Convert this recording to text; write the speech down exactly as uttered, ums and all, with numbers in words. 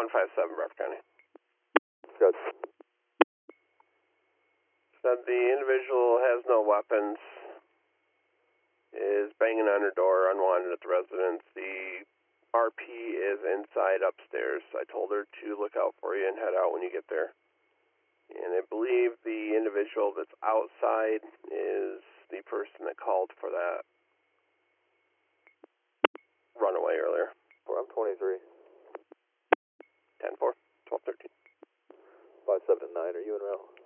one five seven, Bradford County. Good. Said the individual has no weapons, is banging on her door, unwanted at the residence. The R P is inside upstairs. I told her to look out for you and head out when you get there. And I believe the individual that's outside is the person that called for that runaway earlier. I'm twenty-three. ten four, twelve thirteen. five seven nine, are you in route?